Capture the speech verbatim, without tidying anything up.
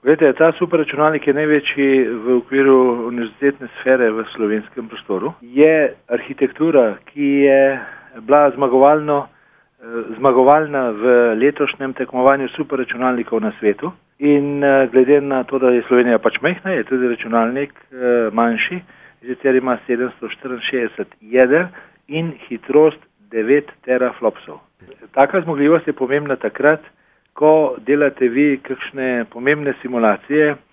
Glede, ta superračunalnik je največji v okviru univerzitetne sfere v slovenskem prostoru. Je arhitektura, ki je bila zmagovalno, zmagovalna v letošnjem tekmovanju superračunalnikov na svetu. In glede na to, da je Slovenija pač majhna, je tudi računalnik manjši, sicer ima sedemsto štiriinšestdeset jeder in hitrost devet teraflopsov. Taka zmogljivost je pomembna takrat, ko delate vi kakšne pomembne simulacije,